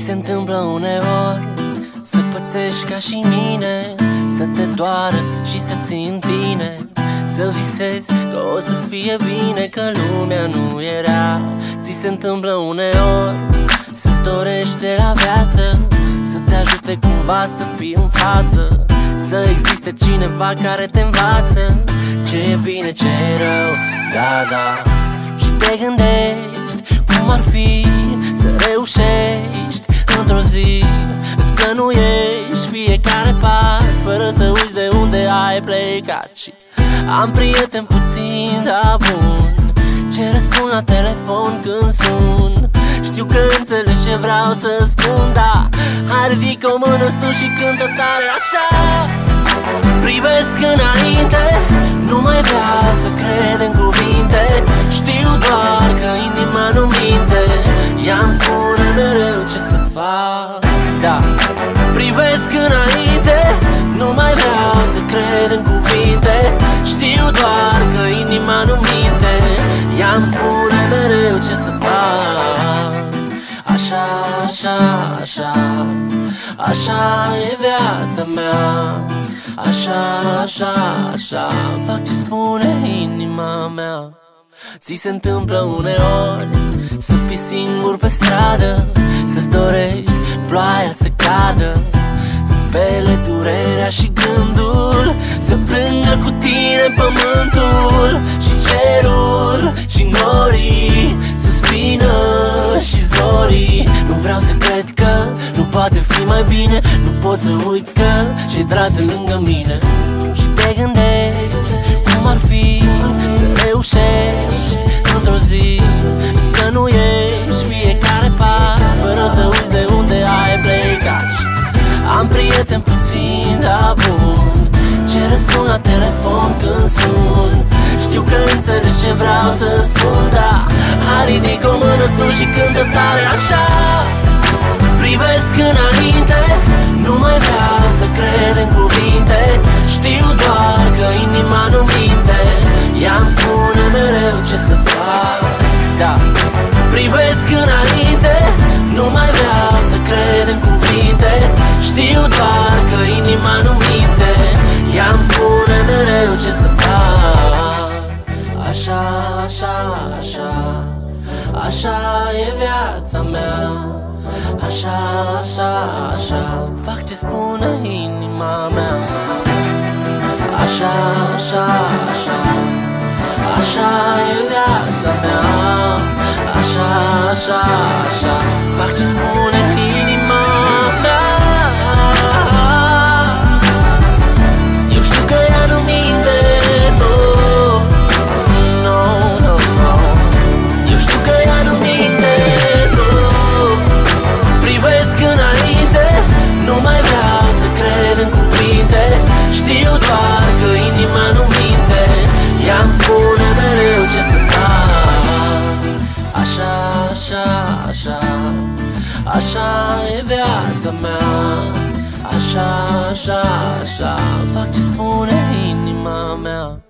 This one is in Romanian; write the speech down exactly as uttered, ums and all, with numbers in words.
se întâmplă uneori să pățești ca și mine, să te doară și să ții în tine, să visezi că o să fie bine, că lumea nu e rea. Ți se întâmplă uneori să-ți dorești de la viață, să te ajute cumva să fii în față, să existe cineva care te învață ce e bine, ce e rău, da, da. Și te gândești cum ar fi să reușești într-o zi, îți plănuiești fiecare pas fără să uiți de unde ai plecat. Și am prieteni puțin, da, bun, ce răspund la telefon când sun. Știu că înțelegi ce vreau să spun, da, hai ridică o mână sus și cântă tare așa. Privesc înainte, nu mai vreau să cred în cuvinte, știu doar că inima nu minte, ea-mi spune mereu ce să fac, da. Privesc înainte, nu mai vreau să cred în cuvinte, știu doar că inima nu minte, ea-mi spune mereu ce să fac. Așa, așa, așa, așa e viața mea. Așa, așa, așa, fac ce spune inima mea. Ți se întâmplă uneori să fii singur pe stradă, să-ți dorești ploaia să cadă, să spele durerea și gândul, să plângă cu tine pământul și cerul și norii, suspină și zorii. Nu vreau să cred că nu poate fi mai bine, nu pot să uit că cei dragi lângă mine. Și te gândești cum ar fi să reușești într-o zi, îți plănuiești fiecare pas fără să uiți de unde ai plecat. Am prieteni puțin, da, bun, ce răspund la telefon când sun. Știu că înțelegi ce vreau să spun, da, hai ridică o mână sus și cântă tare așa. Privesc înainte, nu mai vreau să cred în cuvinte, știu doar că inima nu minte, ea-mi spune mereu ce să fac, da. Privesc înainte, nu mai vreau să cred în cuvinte, știu doar că inima nu minte, ea-mi spune mereu ce să fac. Așa, așa, așa, așa e viața mea. Așa, așa, așa, fac ce spune inima mea. Așa, așa, așa, așa e viața mea. Așa, așa, așa, fac ce spune inima mea. Eu știu că ea nu minte, no, no, no, no. Eu știu că ea nu minte, no. Privesc înainte, nu mai vreau să cred în cuvinte, știu doar că inima nu minte, ea-mi spune mereu ce să fac. Așa, așa, așa, așa e viața mea. Așa, așa, așa, fac ce spune inima mea.